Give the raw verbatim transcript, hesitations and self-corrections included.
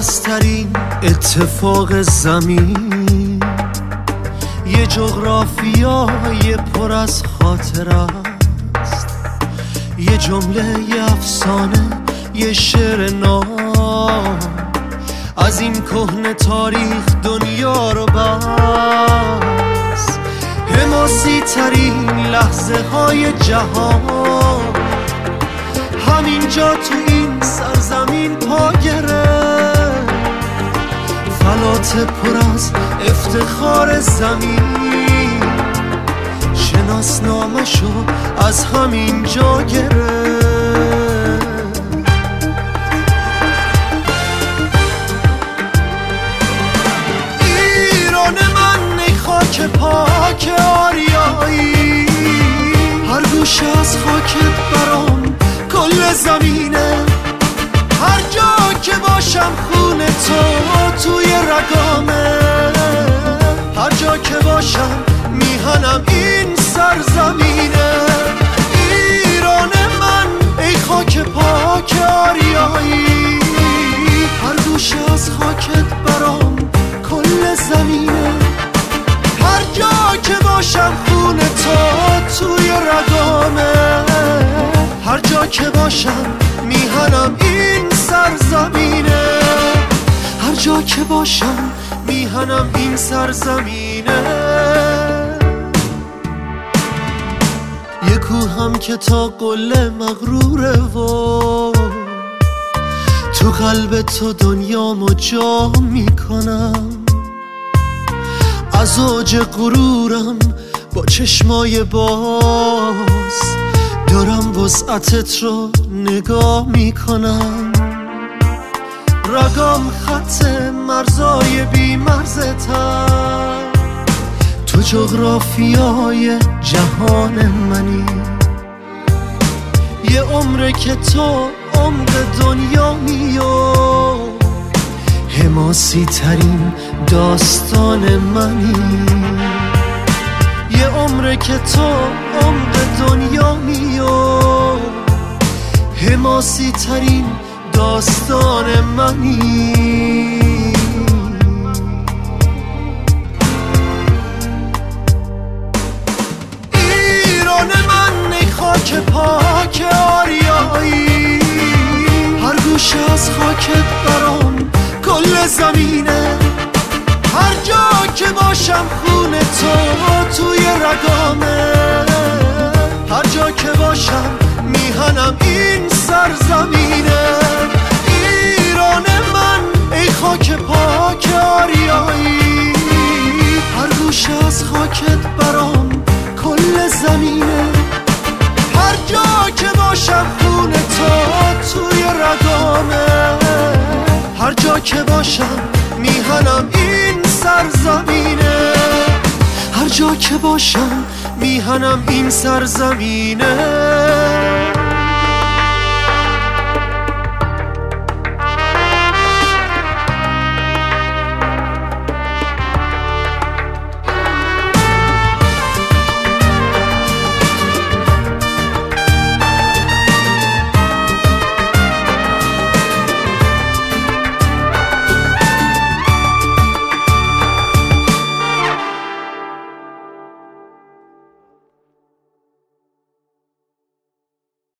پرسترین اتفاق زمین، یه جغرافیای پر از خاطره است، یه جمله، یه افسانه، یه شعر نو از این کهنه تاریخ دنیا رو بس. حماسی ترین لحظه های جهان همینجا تو این سرزمین پا گرفت. فلات پر از افتخار زمین، شناسنامه‌شو از همین جا گرفت. ایران من ای خاک پاک آریایی، هر گوشه از خاکت برام کل زمینه. هر جا که باشم خونه تو توی رگامه، هر جا که باشم میهنم این سرزمینه. ایران من ای خاک پاک آریایی، هر گوشه از خاکت برام کل زمینه. هر جا که باشم خونه تو توی رگامه، هر جا که باشم میهنم این سرزمینه. هر جا که باشم میهنم این سرزمینه. یه کوهم که تا قله مغروره و تو قلب تو دنیامو جا میکنم. از اوج غرورم با چشمای باز دارم وسعتت رو نگاه میکنم. رگام خط مرزای بی مرزتم، تو جغرافیای جهان منی. یه عمره که تو عمق دنیا میو، حماسی ترین داستان منی. یه عمره که تو عمق دنیا میو، حماسی ترین داستان منی. ایران من ای خاک پاک آریایی، هر گوشه از خاکت برام کل زمینه. هر جا که باشم خونه تو توی رگامه، هر جا که باشم میهنم این سرزمینه. ایران من ای خاک پاک آریایی، هر گوشه از خاکت برام کل زمینه. هر جا که باشم خونه تو توی رگامه، هر جا که باشم میهنم این سرزمینه. هر جا که باشم میهنم این سرزمینه.